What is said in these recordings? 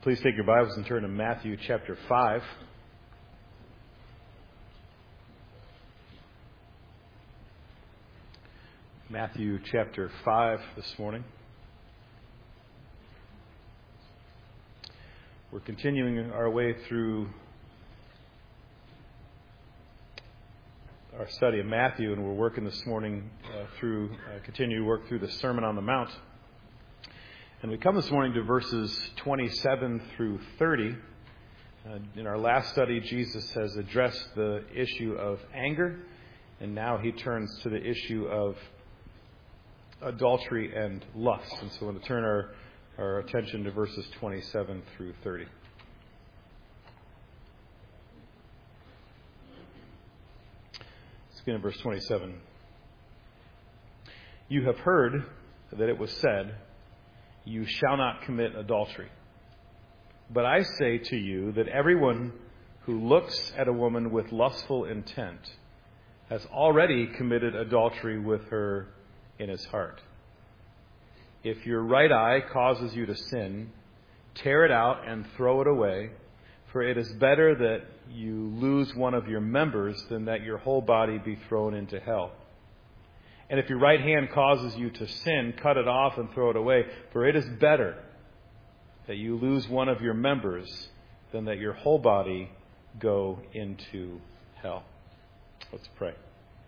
Please take your Bibles and turn to Matthew chapter 5. Matthew chapter 5 this morning. We're continuing our way through our study of Matthew, and we're working this morning continue to work through the Sermon on the Mount. And we come this morning to verses 27 through 30. In our last study, Jesus has addressed the issue of anger, and now he turns to the issue of adultery and lust. And so we're going to turn our attention to verses 27 through 30. Let's begin at verse 27. You have heard that it was said, "You shall not commit adultery." But I say to you that everyone who looks at a woman with lustful intent has already committed adultery with her in his heart. If your right eye causes you to sin, tear it out and throw it away, for it is better that you lose one of your members than that your whole body be thrown into hell. And if your right hand causes you to sin, cut it off and throw it away, for it is better that you lose one of your members than that your whole body go into hell. Let's pray.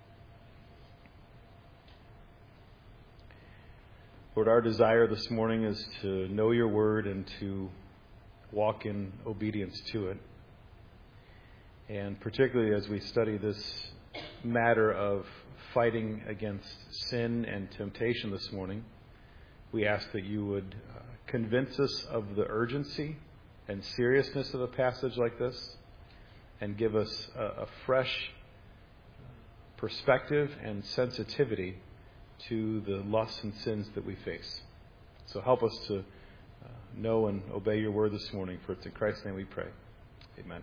Lord, our desire this morning is to know your word and to walk in obedience to it. And particularly as we study this matter of fighting against sin and temptation this morning, we ask that you would convince us of the urgency and seriousness of a passage like this and give us a fresh perspective and sensitivity to the lusts and sins that we face. So help us to know and obey your word this morning, for it's in Christ's name we pray. Amen.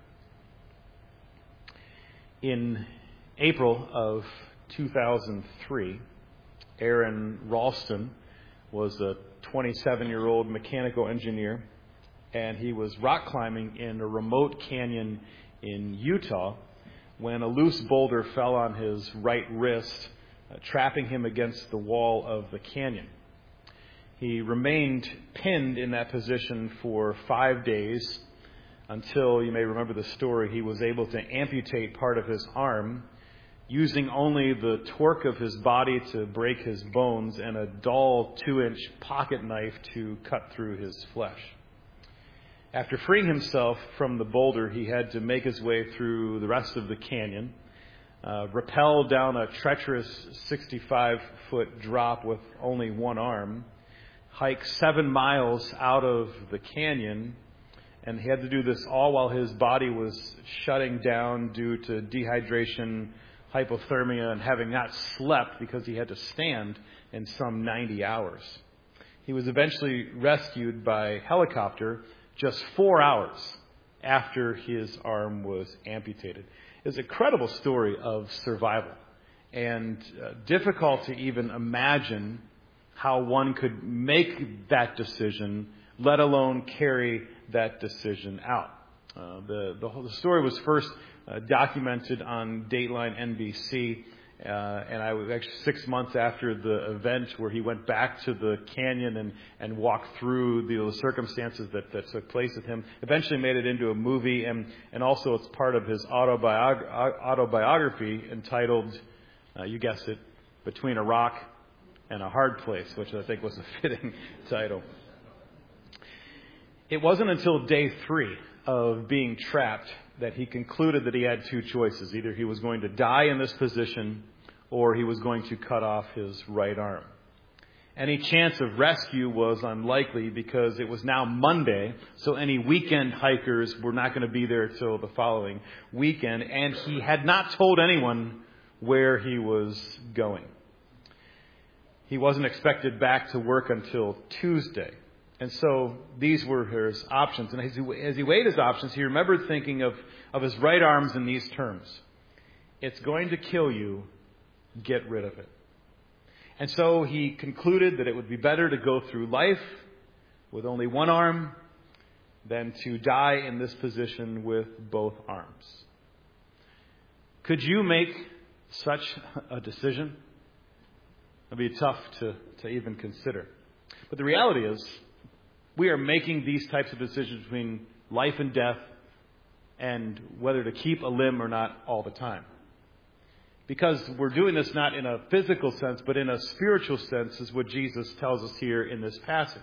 In April of 2003, Aaron Ralston was a 27-year-old mechanical engineer, and he was rock climbing in a remote canyon in Utah when a loose boulder fell on his right wrist, trapping him against the wall of the canyon. He remained pinned in that position for 5 days until, you may remember the story, he was able to amputate part of his arm using only the torque of his body to break his bones and a dull 2-inch pocket knife to cut through his flesh. After freeing himself from the boulder, he had to make his way through the rest of the canyon, rappel down a treacherous 65-foot drop with only one arm, hike 7 miles out of the canyon, and he had to do this all while his body was shutting down due to dehydration, hypothermia, and having not slept because he had to stand in some 90 hours. He was eventually rescued by helicopter just 4 hours after his arm was amputated. It's a credible story of survival, and difficult to even imagine how one could make that decision, let alone carry that decision out. The story was first documented on Dateline NBC, and I was actually 6 months after the event where he went back to the canyon and walked through the circumstances that took place with him. Eventually made it into a movie, and also it's part of his autobiography entitled, you guessed it, Between a Rock and a Hard Place, which I think was a fitting title. It wasn't until day 3 of being trapped that he concluded that he had 2 choices. Either he was going to die in this position or he was going to cut off his right arm. Any chance of rescue was unlikely because it was now Monday, so any weekend hikers were not going to be there till the following weekend, and he had not told anyone where he was going. He wasn't expected back to work until Tuesday. And so these were his options. And as he weighed his options, he remembered thinking of his right arms in these terms. It's going to kill you. Get rid of it. And so he concluded that it would be better to go through life with only one arm than to die in this position with both arms. Could you make such a decision? It'd be tough to even consider. But the reality is, we are making these types of decisions between life and death and whether to keep a limb or not all the time. Because we're doing this not in a physical sense, but in a spiritual sense, is what Jesus tells us here in this passage.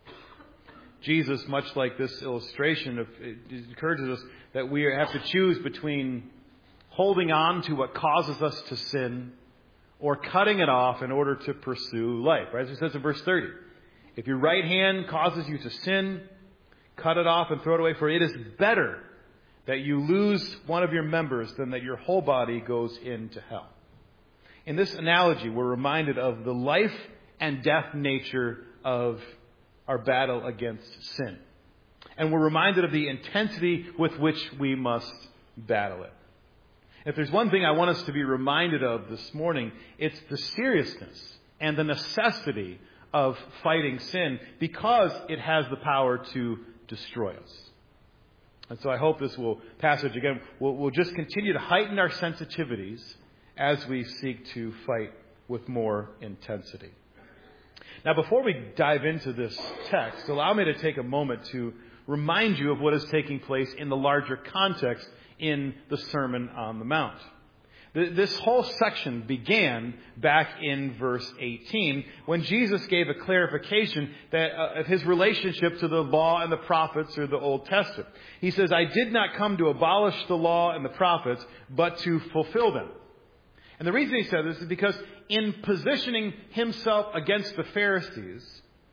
Jesus, much like this illustration, it encourages us that we have to choose between holding on to what causes us to sin or cutting it off in order to pursue life. Right? As it says in verse 30, if your right hand causes you to sin, cut it off and throw it away, for it is better that you lose one of your members than that your whole body goes into hell. In this analogy, we're reminded of the life and death nature of our battle against sin. And we're reminded of the intensity with which we must battle it. If there's one thing I want us to be reminded of this morning, it's the seriousness and the necessity of fighting sin, because it has the power to destroy us. And so I hope this passage again will just continue to heighten our sensitivities as we seek to fight with more intensity. Now, before we dive into this text, allow me to take a moment to remind you of what is taking place in the larger context in the Sermon on the Mount. This whole section began back in verse 18 when Jesus gave a clarification of his relationship to the law and the prophets, or the Old Testament. He says, I did not come to abolish the law and the prophets, but to fulfill them. And the reason he said this is because in positioning himself against the Pharisees,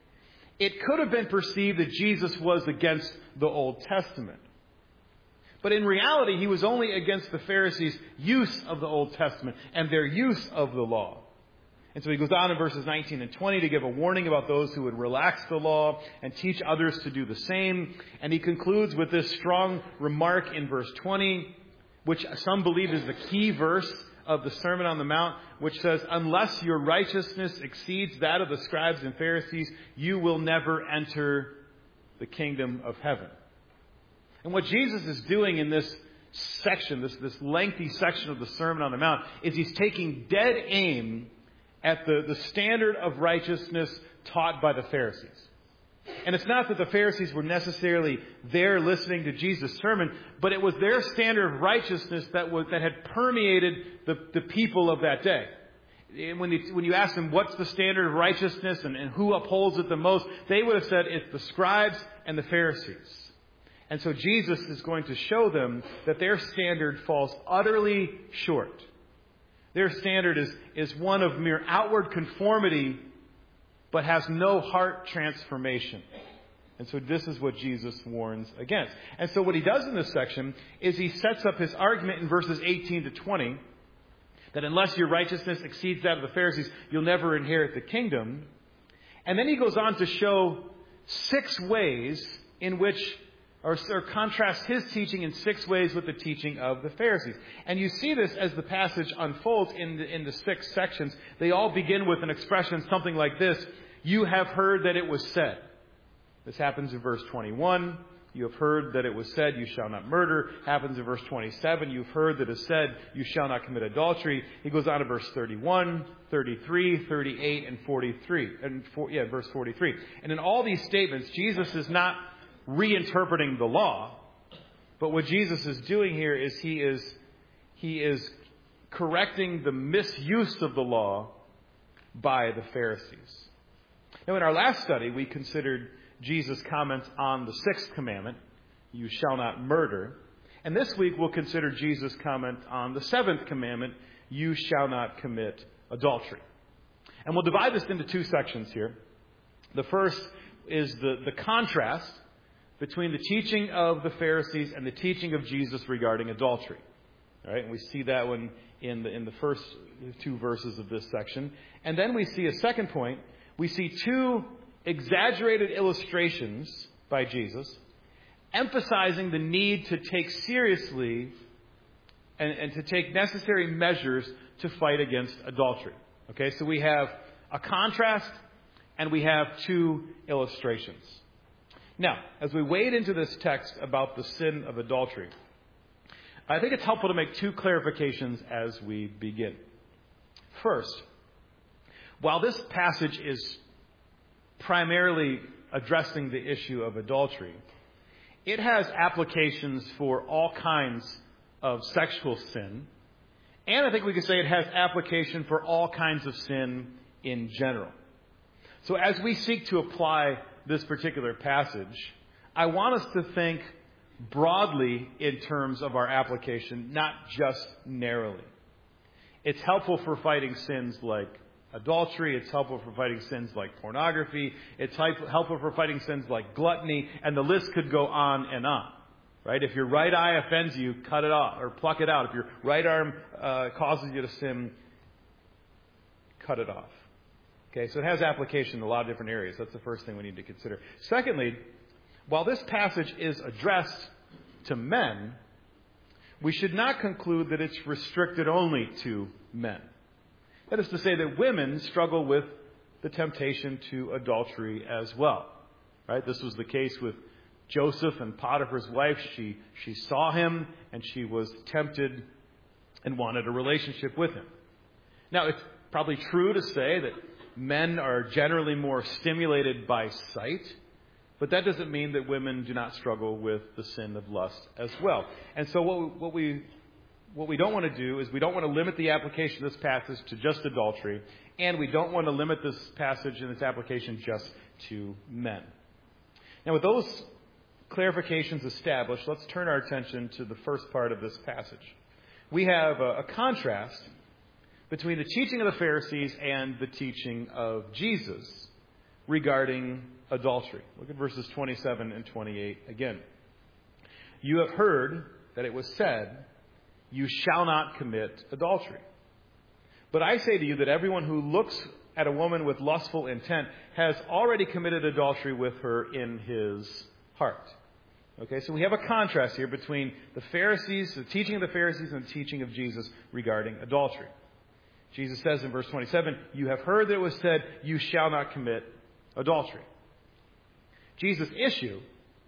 it could have been perceived that Jesus was against the Old Testament. But in reality, he was only against the Pharisees' use of the Old Testament and their use of the law. And so he goes on in verses 19 and 20 to give a warning about those who would relax the law and teach others to do the same. And he concludes with this strong remark in verse 20, which some believe is the key verse of the Sermon on the Mount, which says, unless your righteousness exceeds that of the scribes and Pharisees, you will never enter the kingdom of heaven. And what Jesus is doing in this section, this lengthy section of the Sermon on the Mount, is he's taking dead aim at the standard of righteousness taught by the Pharisees. And it's not that the Pharisees were necessarily there listening to Jesus' sermon, but it was their standard of righteousness that had permeated the people of that day. And when you ask them what's the standard of righteousness and who upholds it the most, they would have said it's the scribes and the Pharisees. And so Jesus is going to show them that their standard falls utterly short. Their standard is one of mere outward conformity, but has no heart transformation. And so this is what Jesus warns against. And so what he does in this section is he sets up his argument in verses 18 to 20, that unless your righteousness exceeds that of the Pharisees, you'll never inherit the kingdom. And then he goes on to show 6 ways in which, or contrast his teaching in 6 ways with the teaching of the Pharisees. And you see this as the passage unfolds in the 6 sections. They all begin with an expression something like this: you have heard that it was said. This happens in verse 21. You have heard that it was said, you shall not murder. Happens in verse 27. You've heard that it is said, you shall not commit adultery. He goes on to verse 31, 33, 38, and 43. Verse 43. And in all these statements, Jesus is not reinterpreting the law, but what Jesus is doing here is he is correcting the misuse of the law by the Pharisees. Now, in our last study, we considered Jesus' comments on the 6th commandment, you shall not murder. And this week we'll consider Jesus' comment on the 7th commandment, you shall not commit adultery. And we'll divide this into 2 sections here. The first is the contrast between the teaching of the Pharisees and the teaching of Jesus regarding adultery. All right, and we see that one in the first 2 verses of this section. And then we see a second point. We see 2 exaggerated illustrations by Jesus, emphasizing the need to take seriously and to take necessary measures to fight against adultery. Okay, so we have a contrast and we have 2 illustrations. Now, as we wade into this text about the sin of adultery, I think it's helpful to make two clarifications as we begin. First, while this passage is primarily addressing the issue of adultery, it has applications for all kinds of sexual sin, and I think we could say it has application for all kinds of sin in general. So as we seek to apply this particular passage, I want us to think broadly in terms of our application, not just narrowly. It's helpful for fighting sins like adultery. It's helpful for fighting sins like pornography. It's helpful for fighting sins like gluttony. And the list could go on and on. Right? If your right eye offends you, cut it off or pluck it out. If your right arm causes you to sin, cut it off. Okay, so it has application in a lot of different areas. That's the first thing we need to consider. Secondly, while this passage is addressed to men, we should not conclude that it's restricted only to men. That is to say that women struggle with the temptation to adultery as well. Right? This was the case with Joseph and Potiphar's wife. She saw him and she was tempted and wanted a relationship with him. Now, it's probably true to say that men are generally more stimulated by sight, but that doesn't mean that women do not struggle with the sin of lust as well. And so what we don't want to do is we don't want to limit the application of this passage to just adultery, and we don't want to limit this passage and its application just to men. Now, with those clarifications established, let's turn our attention to the first part of this passage. We have a contrast between the teaching of the Pharisees and the teaching of Jesus regarding adultery. Look at verses 27 and 28 again. You have heard that it was said, "You shall not commit adultery." But I say to you that everyone who looks at a woman with lustful intent has already committed adultery with her in his heart. Okay, so we have a contrast here between the Pharisees, the teaching of the Pharisees, and the teaching of Jesus regarding adultery. Jesus says in verse 27, "You have heard that it was said, 'You shall not commit adultery.'" Jesus' issue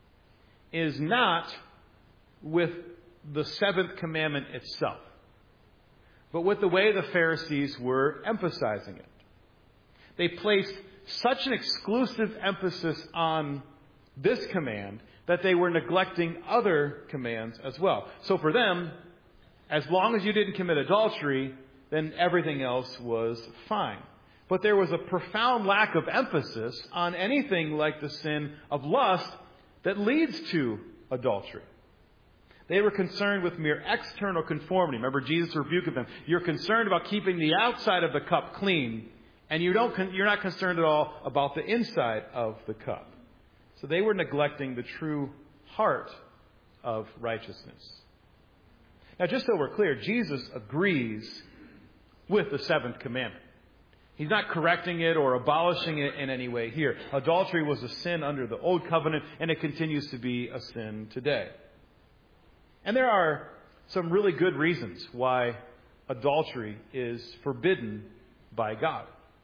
is not with the seventh commandment itself, but with the way the Pharisees were emphasizing it. They placed such an exclusive emphasis on this command that they were neglecting other commands as well. So for them, as long as you didn't commit adultery, then everything else was fine. But there was a profound lack of emphasis on anything like the sin of lust that leads to adultery. They were concerned with mere external conformity. Remember Jesus' rebuke of them. You're concerned about keeping the outside of the cup clean, and you're not concerned at all about the inside of the cup. So they were neglecting the true heart of righteousness. Now, just so we're clear, Jesus agrees with the seventh commandment. He's not correcting it or abolishing it in any way here. Adultery was a sin under the old covenant, and it continues to be a sin today. And there are some really good reasons why adultery is forbidden by God.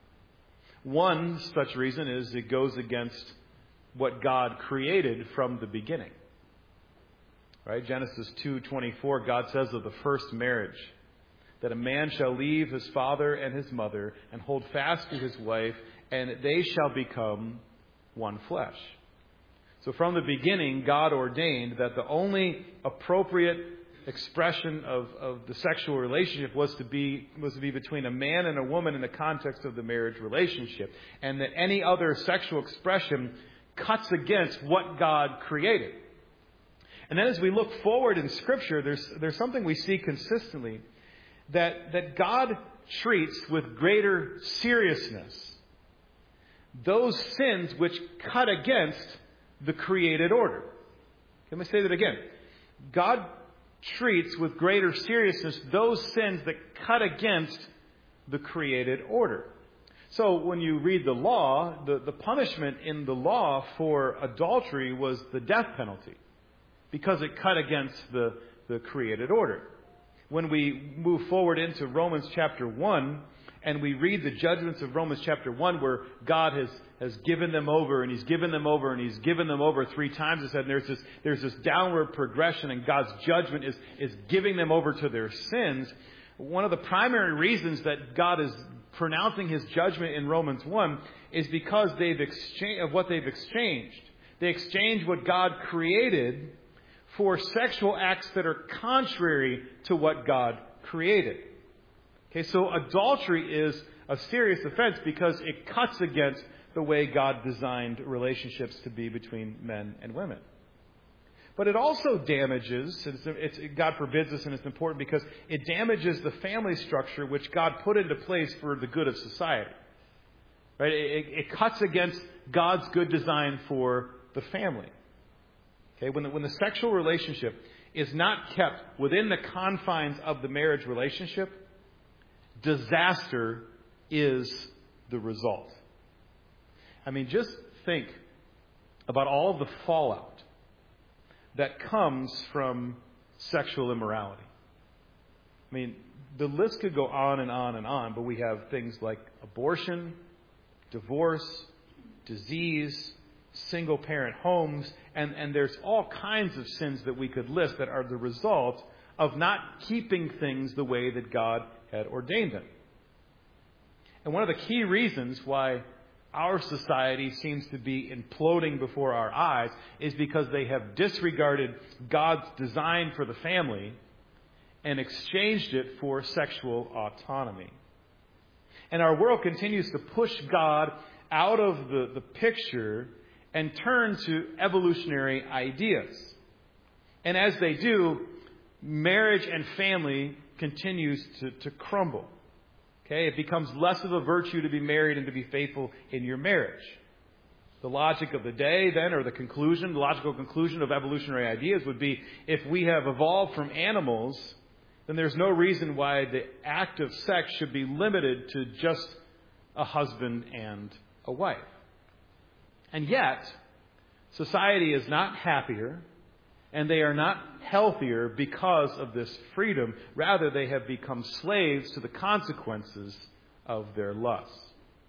One such reason is it goes against what God created from the beginning. Right? Genesis 2:24, God says of the first marriage, that a man shall leave his father and his mother and hold fast to his wife, and they shall become one flesh. So from the beginning, God ordained that the only appropriate expression of the sexual relationship was to be between a man and a woman in the context of the marriage relationship, and that any other sexual expression cuts against what God created. And then as we look forward in Scripture, there's something we see consistently that God treats with greater seriousness those sins which cut against the created order. Let me say that again. God treats with greater seriousness those sins that cut against the created order. So when you read the law, the punishment in the law for adultery was the death penalty because it cut against the created order. When we move forward into Romans chapter 1 and we read the judgments of Romans chapter 1 where God has given them over, and He's given them over, and He's given them over 3 times, it said, and there's this downward progression, and God's judgment is giving them over to their sins. One of the primary reasons that God is pronouncing His judgment in Romans 1 is because they've exchanged. They exchanged what God created for sexual acts that are contrary to what God created. Okay, so adultery is a serious offense because it cuts against the way God designed relationships to be between men and women. But it also damages, God forbids this, and it's important because it damages the family structure which God put into place for the good of society. Right? It cuts against God's good design for the family. Okay, when the sexual relationship is not kept within the confines of the marriage relationship, disaster is the result. I mean, just think about all of the fallout that comes from sexual immorality. I mean, the list could go on and on and on, but we have things like abortion, divorce, disease, single-parent homes, and there's all kinds of sins that we could list that are the result of not keeping things the way that God had ordained them. And one of the key reasons why our society seems to be imploding before our eyes is because they have disregarded God's design for the family and exchanged it for sexual autonomy. And our world continues to push God out of the picture and turn to evolutionary ideas. And as they do, marriage and family continues to crumble. Okay, it becomes less of a virtue to be married and to be faithful in your marriage. The logic of the day then, or the logical conclusion of evolutionary ideas would be, if we have evolved from animals, then there's no reason why the act of sex should be limited to just a husband and a wife. And yet, society is not happier, and they are not healthier because of this freedom. Rather, they have become slaves to the consequences of their lusts.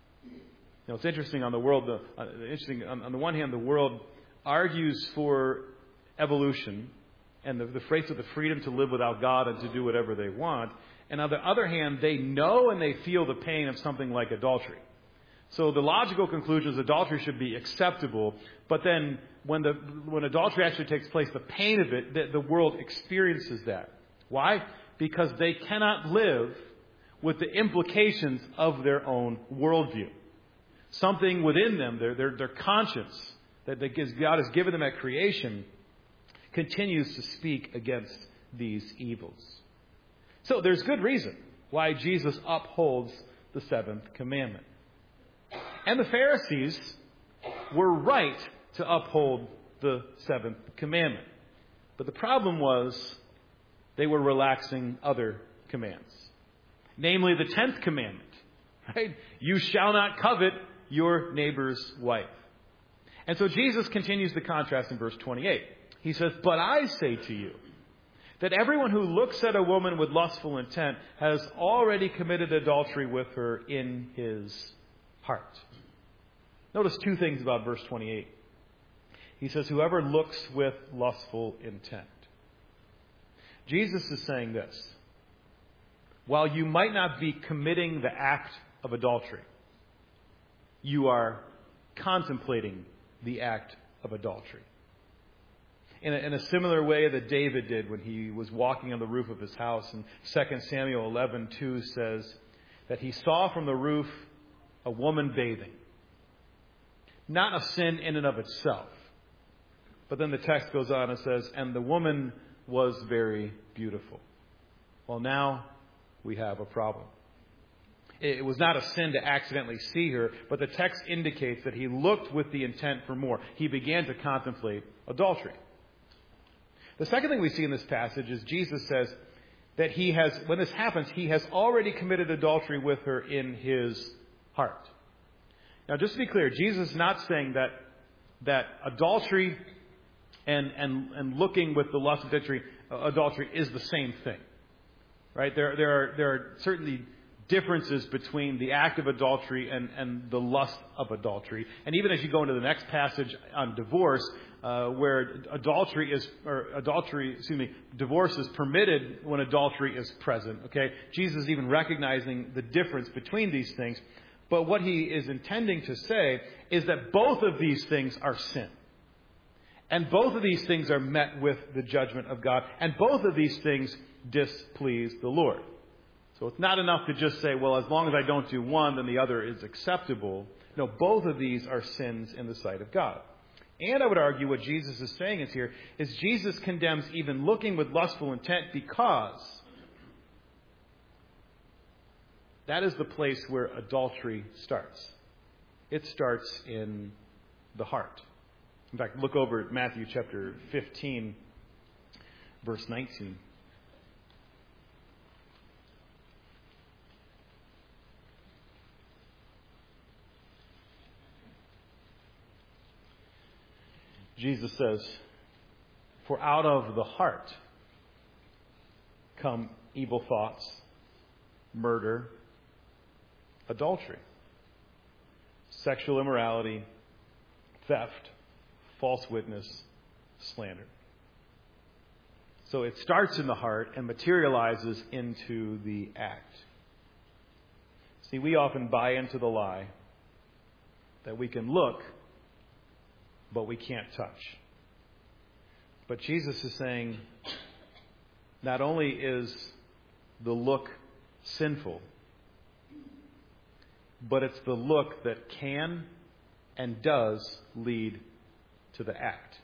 Now, it's interesting on the world. On the one hand, the world argues for evolution and the phrase of the freedom to live without God and to do whatever they want. And on the other hand, they know and they feel the pain of something like adultery. So the logical conclusion is adultery should be acceptable, but then when adultery actually takes place, the pain of it, the world experiences that. Why? Because they cannot live with the implications of their own worldview. Something within them, their conscience, that God has given them at creation, continues to speak against these evils. So there's good reason why Jesus upholds the 7th commandment. And the Pharisees were right to uphold the 7th commandment. But the problem was they were relaxing other commands. Namely, the 10th commandment. Right? You shall not covet your neighbor's wife. And so Jesus continues the contrast in verse 28. He says, but I say to you that everyone who looks at a woman with lustful intent has already committed adultery with her in his heart. Notice 2 things about verse 28. He says, whoever looks with lustful intent. Jesus is saying this. While you might not be committing the act of adultery, you are contemplating the act of adultery. In a similar way that David did when he was walking on the roof of his house. And 2 Samuel 11:2 says that he saw from the roof a woman bathing. Not a sin in and of itself. But then the text goes on and says, and the woman was very beautiful. Well, now we have a problem. It was not a sin to accidentally see her, but the text indicates that he looked with the intent for more. He began to contemplate adultery. The second thing we see in this passage is Jesus says that when this happens, he has already committed adultery with her in his heart. Now, just to be clear, Jesus is not saying that adultery and looking with the lust of adultery is the same thing, right? There are certainly differences between the act of adultery and the lust of adultery. And even as you go into the next passage on divorce, where divorce is permitted when adultery is present. Okay, Jesus is even recognizing the difference between these things. But what he is intending to say is that both of these things are sin. And both of these things are met with the judgment of God. And both of these things displease the Lord. So it's not enough to just say, well, as long as I don't do one, then the other is acceptable. No, both of these are sins in the sight of God. And I would argue what Jesus is saying is Jesus condemns even looking with lustful intent, because that is the place where adultery starts. It starts in the heart. In fact, look over at Matthew chapter 15, verse 19. Jesus says, "For out of the heart come evil thoughts, murder, adultery, sexual immorality, theft, false witness, slander." So it starts in the heart and materializes into the act. See, we often buy into the lie that we can look, but we can't touch. But Jesus is saying, not only is the look sinful, but it's the look that can and does lead to the act.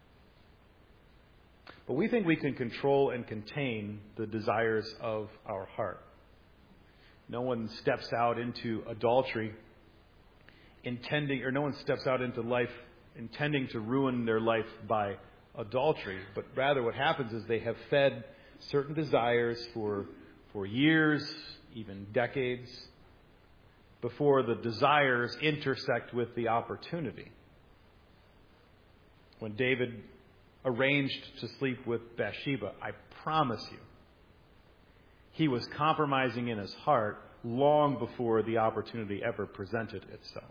But we think we can control and contain the desires of our heart. No one steps out into adultery no one steps out into life intending to ruin their life by adultery. But rather what happens is they have fed certain desires for years, even decades, before the desires intersect with the opportunity. When David arranged to sleep with Bathsheba, I promise you, he was compromising in his heart long before the opportunity ever presented itself.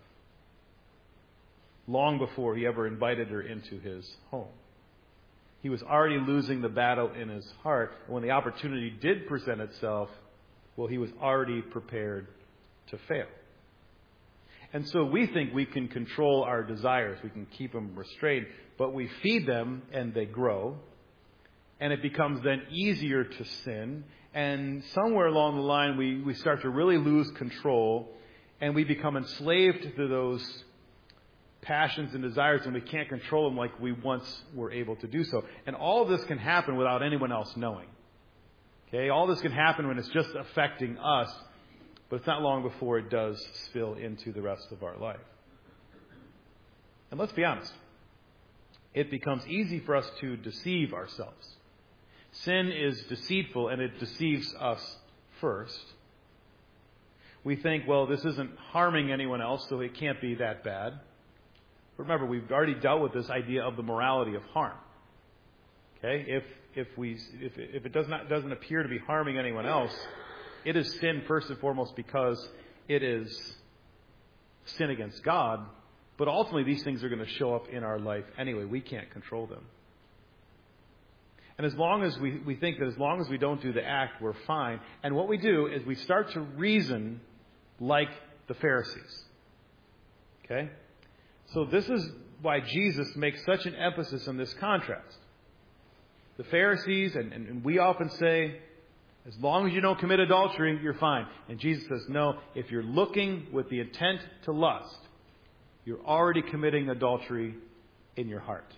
Long before he ever invited her into his home. He was already losing the battle in his heart. When the opportunity did present itself, well, he was already prepared to fail. And so we think we can control our desires. We can keep them restrained. But we feed them and they grow. And it becomes then easier to sin. And somewhere along the line, we start to really lose control. And we become enslaved to those passions and desires, and we can't control them like we once were able to do so. And all of this can happen without anyone else knowing. Okay, all this can happen when it's just affecting us, but it's not long before it does spill into the rest of our life. And let's be honest, it becomes easy for us to deceive ourselves. Sin is deceitful, and it deceives us first. We think, well, this isn't harming anyone else, so it can't be that bad. Remember, we've already dealt with this idea of the morality of harm. Okay, if it doesn't appear to be harming anyone else, it is sin first and foremost because it is sin against God. But ultimately, these things are going to show up in our life anyway. We can't control them. And as long as we think that as long as we don't do the act, we're fine. And what we do is we start to reason like the Pharisees. Okay? So this is why Jesus makes such an emphasis on this contrast. The Pharisees, and we often say, as long as you don't commit adultery, you're fine. And Jesus says, no, if you're looking with the intent to lust, you're already committing adultery in your heart.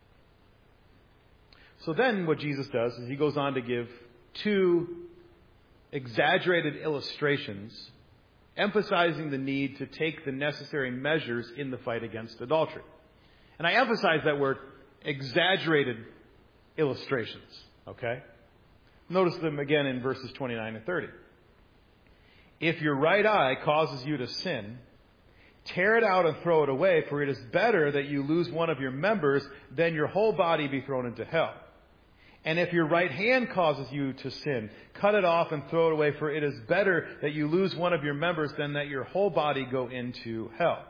So then what Jesus does is he goes on to give two exaggerated illustrations emphasizing the need to take the necessary measures in the fight against adultery. And I emphasize that word, exaggerated illustrations. Okay? Notice them again in verses 29 and 30. If your right eye causes you to sin, tear it out and throw it away, for it is better that you lose one of your members than your whole body be thrown into hell. And if your right hand causes you to sin, cut it off and throw it away, for it is better that you lose one of your members than that your whole body go into hell.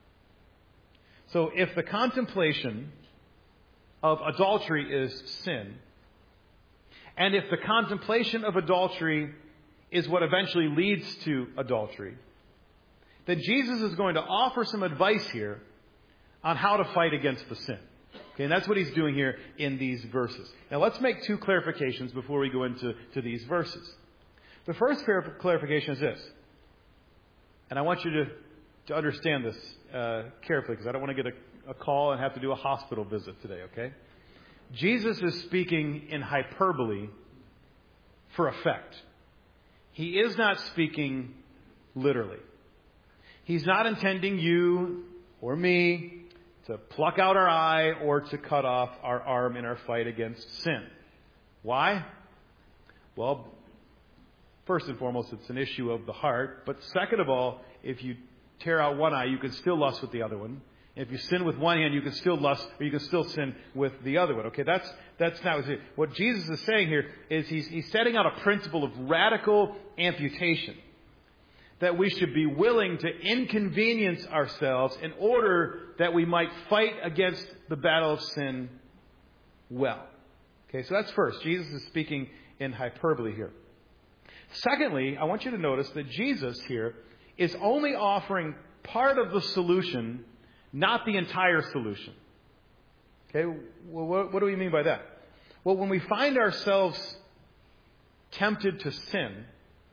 So if the contemplation of adultery is sin, and if the contemplation of adultery is what eventually leads to adultery, then Jesus is going to offer some advice here on how to fight against the sin. Okay, and that's what he's doing here in these verses. Now let's make two clarifications before we go into these verses. The first clarification is this, and I want you to understand this carefully, because I don't want to get a call and have to do a hospital visit today, okay? Jesus is speaking in hyperbole for effect. He is not speaking literally. He's not intending you or me to pluck out our eye or to cut off our arm in our fight against sin. Why? Well, first and foremost, it's an issue of the heart. But second of all, if you tear out one eye, you can still lust with the other one. If you sin with one hand, you can still lust, or you can still sin with the other one. Okay, that's not what Jesus is saying here. Is he's setting out a principle of radical amputation, that we should be willing to inconvenience ourselves in order that we might fight against the battle of sin well. Okay, so that's first. Jesus is speaking in hyperbole here. Secondly, I want you to notice that Jesus here is only offering part of the solution, not the entire solution. Okay, well, what do we mean by that? Well, when we find ourselves tempted to sin,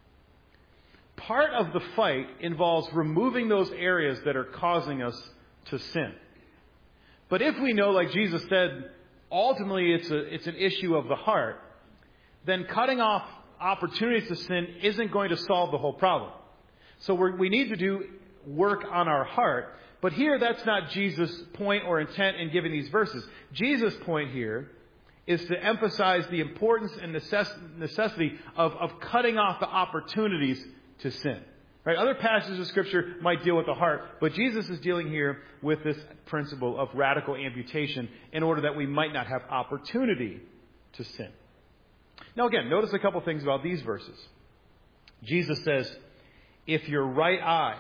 part of the fight involves removing those areas that are causing us to sin. But if we know, like Jesus said, ultimately it's an issue of the heart, then cutting off opportunities to sin isn't going to solve the whole problem. So we need to do work on our heart. But here, that's not Jesus' point or intent in giving these verses. Jesus' point here is to emphasize the importance and necessity of cutting off the opportunities to sin. Right? Other passages of Scripture might deal with the heart, but Jesus is dealing here with this principle of radical amputation in order that we might not have opportunity to sin. Now again, notice a couple things about these verses. Jesus says, if your right eye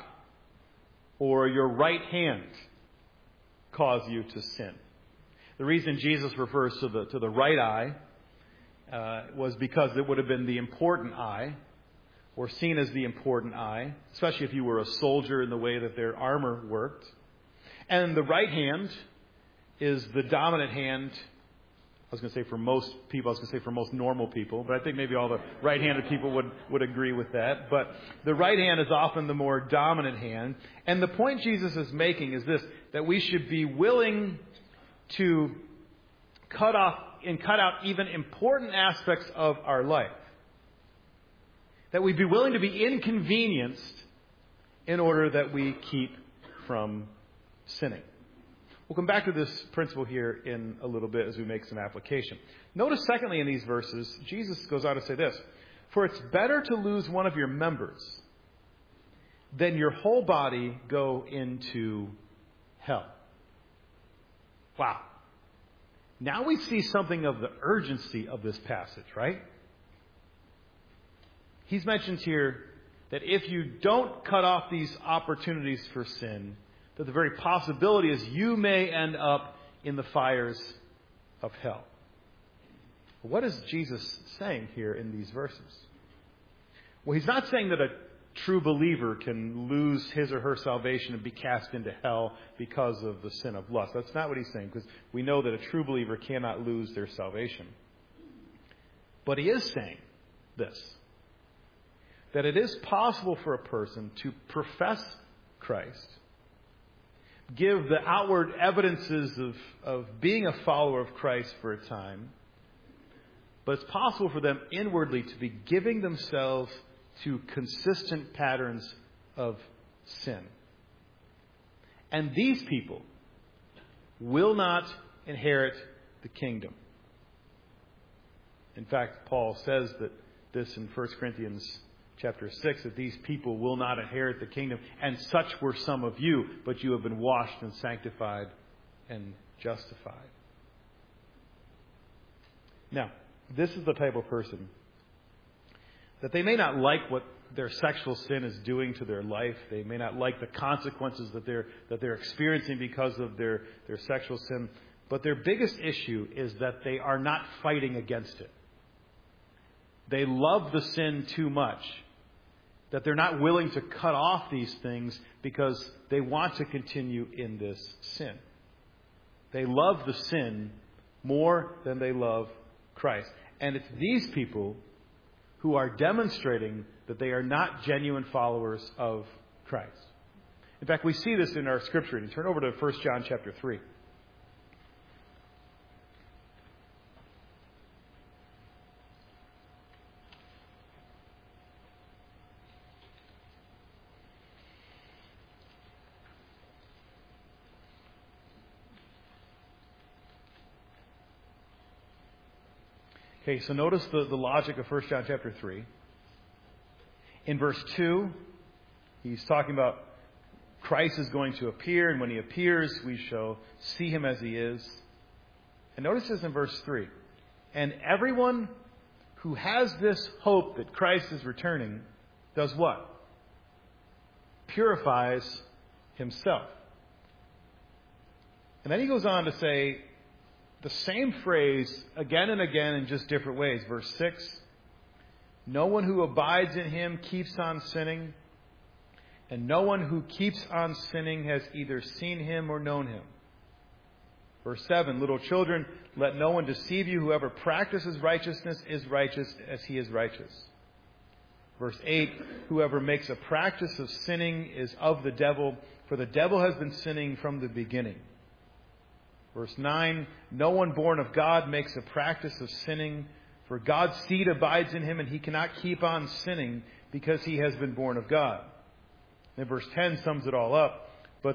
or your right hand cause you to sin. The reason Jesus refers to the right eye was because it would have been the important eye, or seen as the important eye, especially if you were a soldier in the way that their armor worked. And the right hand is the dominant hand. I was going to say for most people, I was going to say for most normal people, but I think maybe all the right-handed people would agree with that. But the right hand is often the more dominant hand. And the point Jesus is making is this, that we should be willing to cut out even important aspects of our life. That we'd be willing to be inconvenienced in order that we keep from sinning. We'll come back to this principle here in a little bit as we make some application. Notice, secondly, in these verses, Jesus goes on to say this, for it's better to lose one of your members than your whole body go into hell. Wow. Now we see something of the urgency of this passage, right? He's mentioned here that if you don't cut off these opportunities for sin, that the very possibility is you may end up in the fires of hell. What is Jesus saying here in these verses? Well, he's not saying that a true believer can lose his or her salvation and be cast into hell because of the sin of lust. That's not what he's saying, because we know that a true believer cannot lose their salvation. But he is saying this, that it is possible for a person to profess Christ, give the outward evidences of being a follower of Christ for a time, but it's possible for them inwardly to be giving themselves to consistent patterns of sin. And these people will not inherit the kingdom. In fact, Paul says that this in 1 Corinthians chapter 6, that these people will not inherit the kingdom. And such were some of you, but you have been washed and sanctified and justified. Now, this is the type of person that they may not like what their sexual sin is doing to their life. They may not like the consequences that they're experiencing because of their sexual sin. But their biggest issue is that they are not fighting against it. They love the sin too much that they're not willing to cut off these things because they want to continue in this sin. They love the sin more than they love Christ. And it's these people who are demonstrating that they are not genuine followers of Christ. In fact, we see this in our scripture. And turn over to 1 John chapter 3. Okay, so notice the logic of 1 John chapter 3. In verse 2, he's talking about Christ is going to appear, and when he appears, we shall see him as he is. And notice this in verse 3. And everyone who has this hope that Christ is returning does what? Purifies himself. And then he goes on to say the same phrase again and again in just different ways. Verse 6, no one who abides in him keeps on sinning, and no one who keeps on sinning has either seen him or known him. Verse 7, little children, let no one deceive you. Whoever practices righteousness is righteous as he is righteous. Verse 8, whoever makes a practice of sinning is of the devil, for the devil has been sinning from the beginning. Verse 9, no one born of God makes a practice of sinning, for God's seed abides in him, and he cannot keep on sinning because he has been born of God. And verse 10 sums it all up. But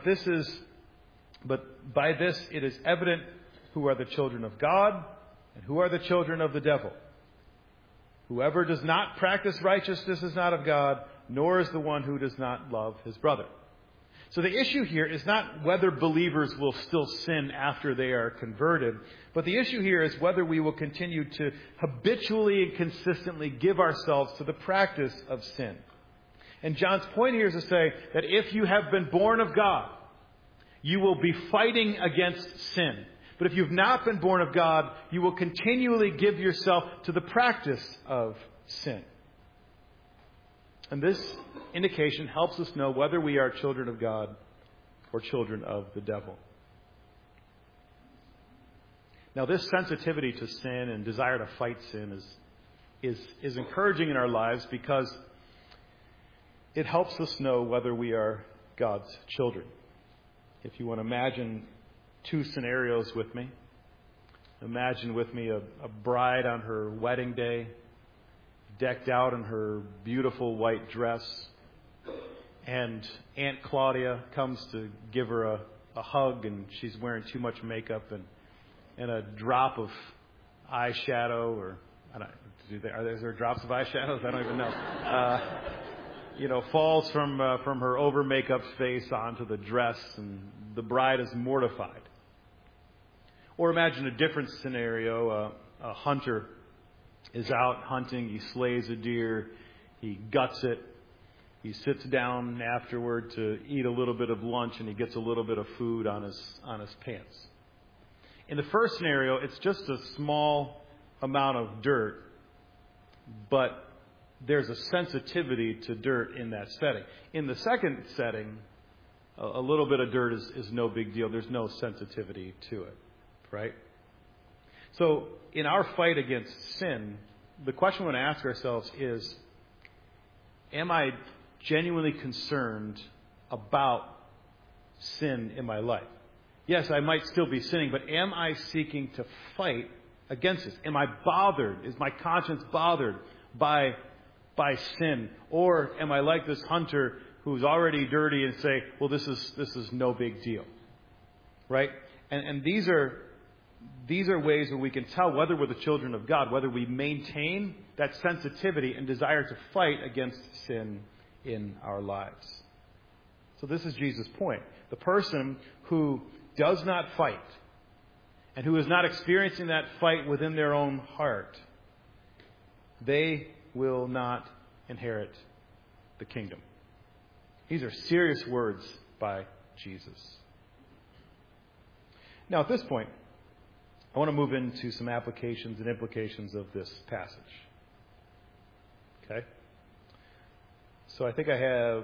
by this it is evident who are the children of God and who are the children of the devil. Whoever does not practice righteousness is not of God, nor is the one who does not love his brother. So the issue here is not whether believers will still sin after they are converted, but the issue here is whether we will continue to habitually and consistently give ourselves to the practice of sin. And John's point here is to say that if you have been born of God, you will be fighting against sin. But if you've not been born of God, you will continually give yourself to the practice of sin. And this indication helps us know whether we are children of God or children of the devil. Now, this sensitivity to sin and desire to fight sin is encouraging in our lives because it helps us know whether we are God's children. If you want to imagine two scenarios with me. Imagine with me a bride on her wedding day, decked out in her beautiful white dress, and Aunt Claudia comes to give her a hug, and she's wearing too much makeup and a drop of eyeshadow, or are there drops of eyeshadows? I don't even know. Falls from her over makeup face onto the dress, and the bride is mortified. Or imagine a different scenario: a hunter is out hunting, he slays a deer, he guts it, he sits down afterward to eat a little bit of lunch, and he gets a little bit of food on his pants. In the first scenario, it's just a small amount of dirt, but there's a sensitivity to dirt in that setting. In the second setting, a little bit of dirt is no big deal. There's no sensitivity to it, right? So in our fight against sin, the question we want to ask ourselves is, am I genuinely concerned about sin in my life? Yes, I might still be sinning, but am I seeking to fight against this? Am I bothered? Is my conscience bothered by sin? Or am I like this hunter who's already dirty and say, well, this is no big deal, right? And these are ways where we can tell whether we're the children of God, whether we maintain that sensitivity and desire to fight against sin in our lives. So this is Jesus' point. The person who does not fight and who is not experiencing that fight within their own heart they will not inherit the kingdom. These are serious words by Jesus. Now, at this point, I want to move into some applications and implications of this passage. Okay? So I think I have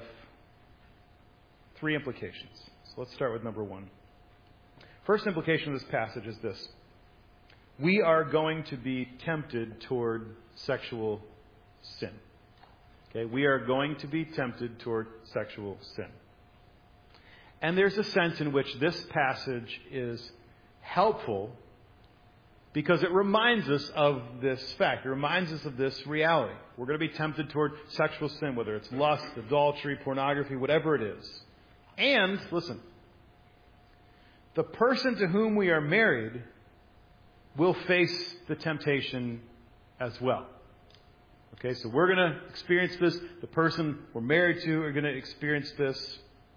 3 implications. So let's start with number 1. First implication of this passage is this. We are going to be tempted toward sexual sin. Okay? We are going to be tempted toward sexual sin. And there's a sense in which this passage is helpful because it reminds us of this fact. It reminds us of this reality. We're going to be tempted toward sexual sin, whether it's lust, adultery, pornography, whatever it is. And, listen, the person to whom we are married will face the temptation as well. Okay, so we're going to experience this. The person we're married to are going to experience this.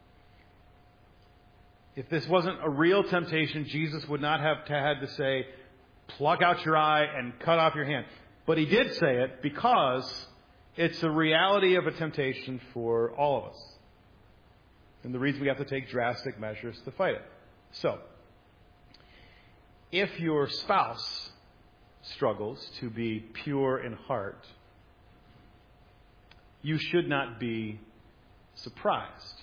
If this wasn't a real temptation, Jesus would not have had to say, pluck out your eye and cut off your hand. But he did say it because it's a reality of a temptation for all of us. And the reason we have to take drastic measures to fight it. So, if your spouse struggles to be pure in heart, you should not be surprised.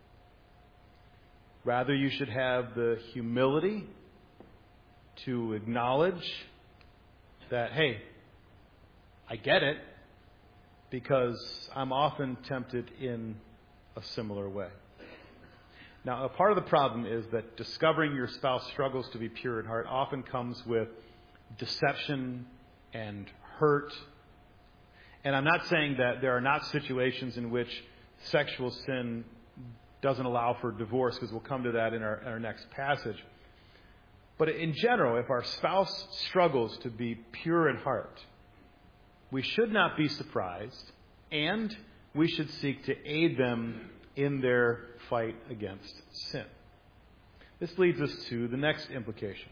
Rather, you should have the humility to acknowledge that, hey, I get it, because I'm often tempted in a similar way. Now, a part of the problem is that discovering your spouse struggles to be pure in heart often comes with deception and hurt. And I'm not saying that there are not situations in which sexual sin doesn't allow for divorce, because we'll come to that in our next passage. But in general, if our spouse struggles to be pure in heart, we should not be surprised, and we should seek to aid them in their fight against sin. This leads us to the next implication.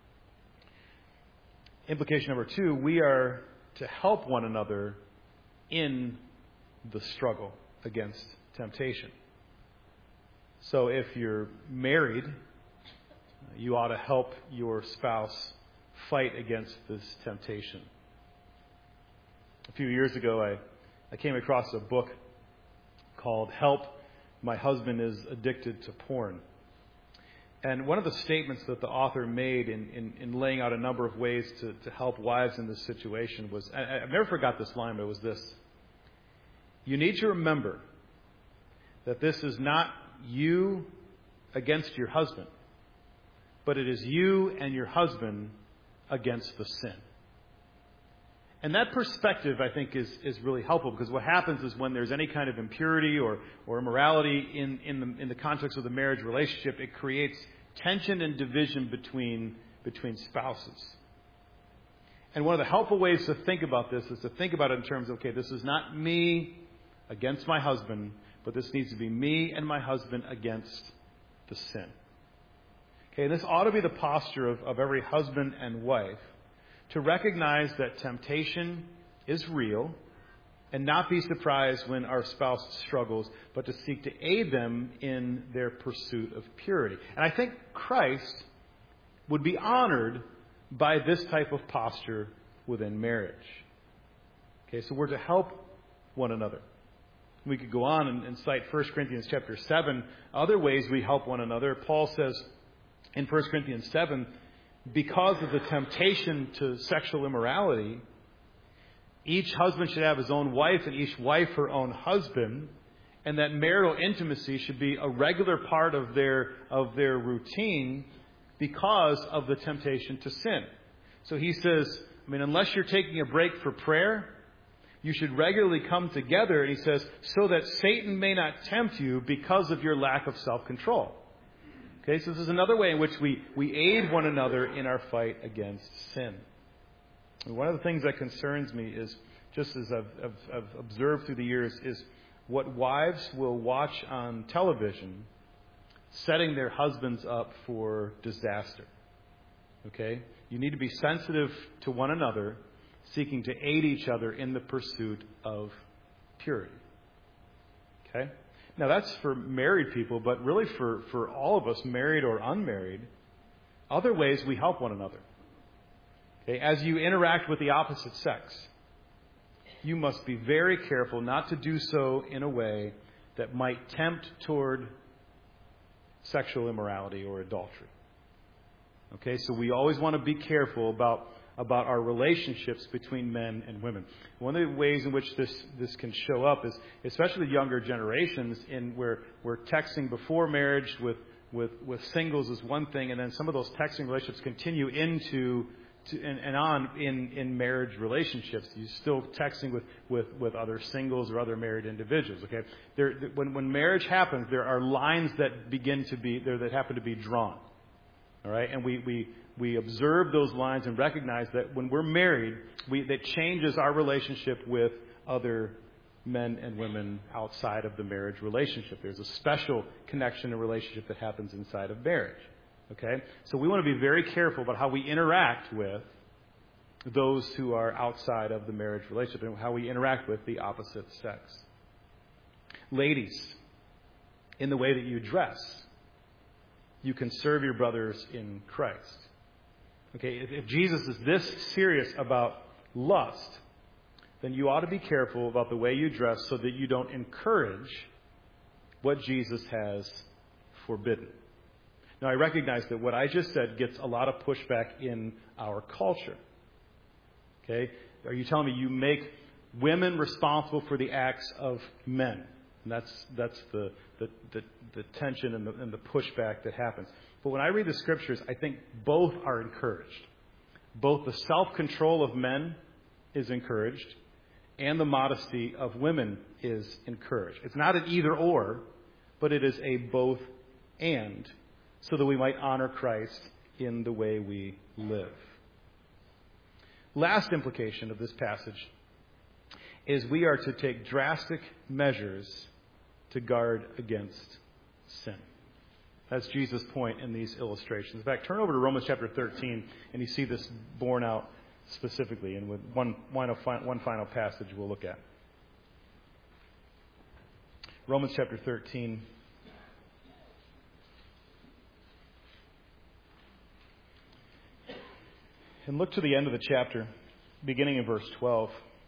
Implication number 2, we are to help one another in the struggle against temptation. So if you're married, you ought to help your spouse fight against this temptation. A few years ago, I came across a book called Help, My Husband is Addicted to Porn. And one of the statements that the author made in laying out a number of ways to help wives in this situation was, I've never forgot this line, but it was this: you need to remember that this is not you against your husband, but it is you and your husband against the sin. And that perspective, I think, is really helpful, because what happens is when there's any kind of impurity or immorality in the context of the marriage relationship, it creates tension and division between spouses. And one of the helpful ways to think about this is to think about it in terms of, okay, this is not me against my husband, but this needs to be me and my husband against the sin. Okay, and this ought to be the posture of every husband and wife, to recognize that temptation is real and not be surprised when our spouse struggles, but to seek to aid them in their pursuit of purity. And I think Christ would be honored by this type of posture within marriage. Okay, so we're to help one another. We could go on and cite 1 Corinthians chapter 7, other ways we help one another. Paul says in 1 Corinthians 7, because of the temptation to sexual immorality, each husband should have his own wife and each wife her own husband, and that marital intimacy should be a regular part of their routine because of the temptation to sin. So he says, unless you're taking a break for prayer, you should regularly come together, and he says, so that Satan may not tempt you because of your lack of self-control. Okay, so this is another way in which we aid one another in our fight against sin. And one of the things that concerns me is, just as I've observed through the years, is what wives will watch on television, setting their husbands up for disaster. Okay? You need to be sensitive to one another seeking to aid each other in the pursuit of purity. Okay? Now that's for married people, but really for all of us, married or unmarried, other ways we help one another. Okay? As you interact with the opposite sex, you must be very careful not to do so in a way that might tempt toward sexual immorality or adultery. Okay, so we always want to be careful about our relationships between men and women. One of the ways in which this can show up is, especially younger generations, in where texting before marriage with singles is one thing, and then some of those texting relationships continue into and on in marriage relationships. You're still texting with other singles or other married individuals. Okay, when marriage happens, there are lines that begin to be there that happen to be drawn. All right, and we observe those lines and recognize that when we're married, that changes our relationship with other men and women outside of the marriage relationship. There's a special connection and relationship that happens inside of marriage. Okay? So we want to be very careful about how we interact with those who are outside of the marriage relationship and how we interact with the opposite sex. Ladies, in the way that you dress, you can serve your brothers in Christ. Okay? If Jesus is this serious about lust, then you ought to be careful about the way you dress so that you don't encourage what Jesus has forbidden. Now, I recognize that what I just said gets a lot of pushback in our culture. Okay? Are you telling me you make women responsible for the acts of men? And that's the tension and the pushback that happens. But when I read the Scriptures, I think both are encouraged. Both the self-control of men is encouraged, and the modesty of women is encouraged. It's not an either-or, but it is a both-and, so that we might honor Christ in the way we live. Last implication of this passage is we are to take drastic measures to guard against sin. That's Jesus' point in these illustrations. In fact, turn over to Romans chapter 13, and you see this borne out specifically, and with one final passage we'll look at. Romans chapter 13. And look to the end of the chapter, beginning in verse 12.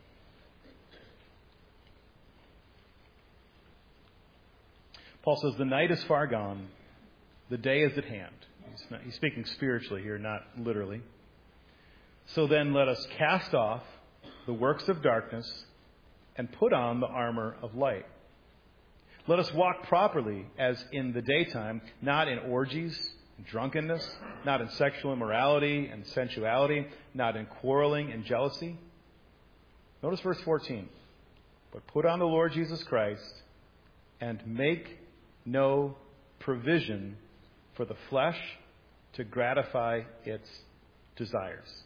Paul says, "The night is far gone, the day is at hand." He's speaking spiritually here, not literally. "So then let us cast off the works of darkness and put on the armor of light. Let us walk properly as in the daytime, not in orgies, drunkenness, not in sexual immorality and sensuality, not in quarreling and jealousy." Notice verse 14. "But put on the Lord Jesus Christ and make no provision for the flesh to gratify its desires."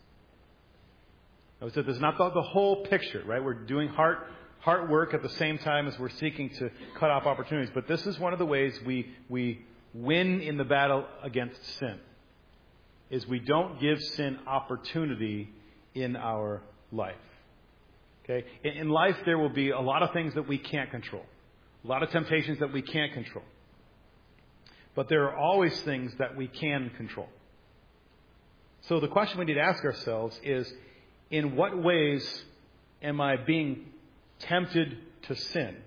Notice that there's not the whole picture, right? We're doing heart work at the same time as we're seeking to cut off opportunities. But this is one of the ways we win in the battle against sin, is we don't give sin opportunity in our life. Okay? In life, there will be a lot of things that we can't control, a lot of temptations that we can't control. But there are always things that we can control. So the question we need to ask ourselves is, in what ways am I being tempted to sin?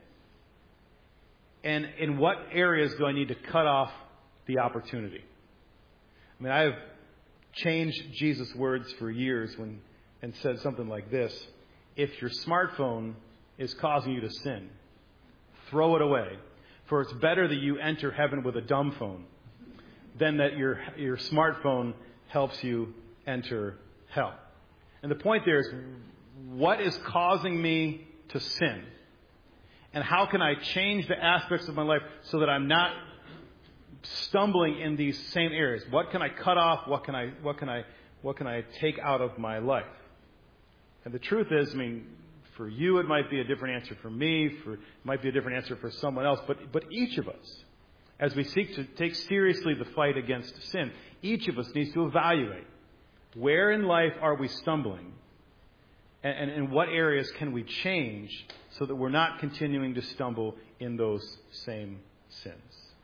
And in what areas do I need to cut off the opportunity? I mean, I have changed Jesus' words for years and said something like this: if your smartphone is causing you to sin, throw it away. For it's better that you enter heaven with a dumb phone than that your smartphone helps you enter hell. And the point there is, what is causing me to sin? And how can I change the aspects of my life so that I'm not stumbling in these same areas? What can I cut off? What can I take out of my life? And the truth is, I mean, for you it might be a different answer for me, it might be a different answer for someone else, but each of us, as we seek to take seriously the fight against sin, each of us needs to evaluate, where in life are we stumbling? And in what areas can we change so that we're not continuing to stumble in those same sins?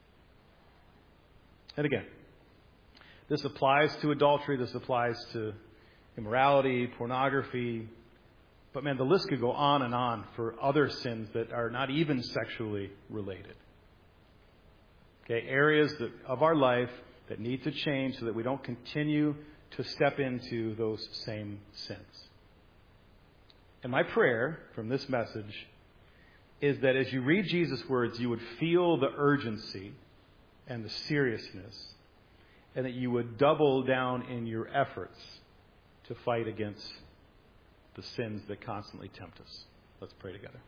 And again, this applies to adultery. This applies to immorality, pornography. But man, the list could go on and on for other sins that are not even sexually related. Okay, areas of our life that need to change so that we don't continue to step into those same sins. And my prayer from this message is that as you read Jesus' words, you would feel the urgency and the seriousness, and that you would double down in your efforts to fight against the sins that constantly tempt us. Let's pray together.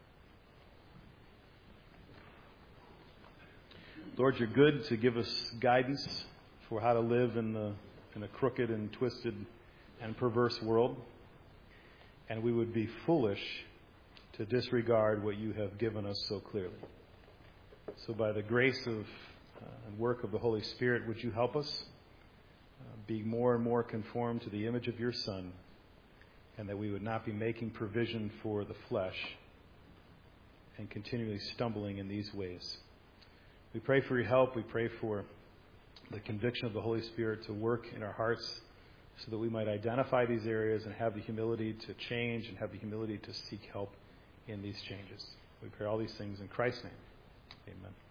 Lord, you're good to give us guidance for how to live in a crooked and twisted and perverse world. And we would be foolish to disregard what you have given us so clearly. So by the grace of and work of the Holy Spirit, would you help us be more and more conformed to the image of your Son, and that we would not be making provision for the flesh and continually stumbling in these ways. We pray for your help. We pray for the conviction of the Holy Spirit to work in our hearts so that we might identify these areas and have the humility to change and have the humility to seek help in these changes. We pray all these things in Christ's name. Amen.